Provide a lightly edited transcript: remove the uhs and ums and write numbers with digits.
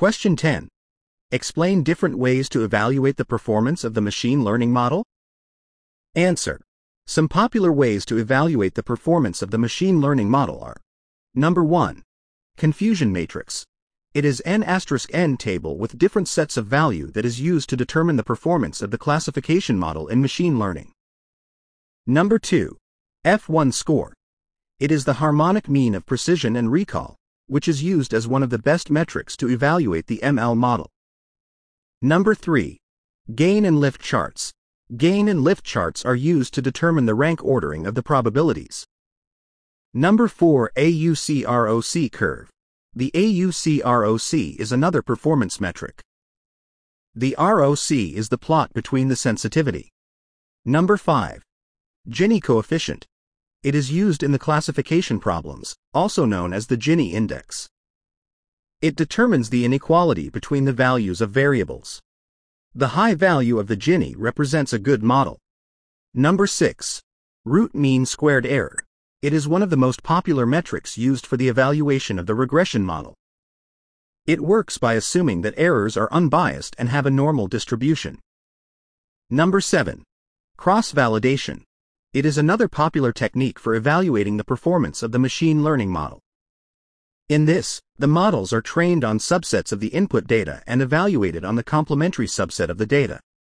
Question 10. Explain different ways to evaluate the performance of the machine learning model. Answer. Some popular ways to evaluate the performance of the machine learning model are: Number 1. Confusion matrix. It is n*n table with different sets of value that is used to determine the performance of the classification model in machine learning. Number 2. F1 score. It is the harmonic mean of precision and recall, which is used as one of the best metrics to evaluate the ML model. Number 3. Gain and lift charts. Gain and lift charts are used to determine the rank ordering of the probabilities. Number 4. AUC-ROC curve. The AUC-ROC is another performance metric. The ROC is the plot between the sensitivity. Number 5. Gini coefficient. It is used in the classification problems, also known as the Gini index. It determines the inequality between the values of variables. The high value of the Gini represents a good model. Number 6. Root mean squared error. It is one of the most popular metrics used for the evaluation of the regression model. It works by assuming that errors are unbiased and have a normal distribution. Number 7. Cross-validation. It is another popular technique for evaluating the performance of the machine learning model. In this, the models are trained on subsets of the input data and evaluated on the complementary subset of the data.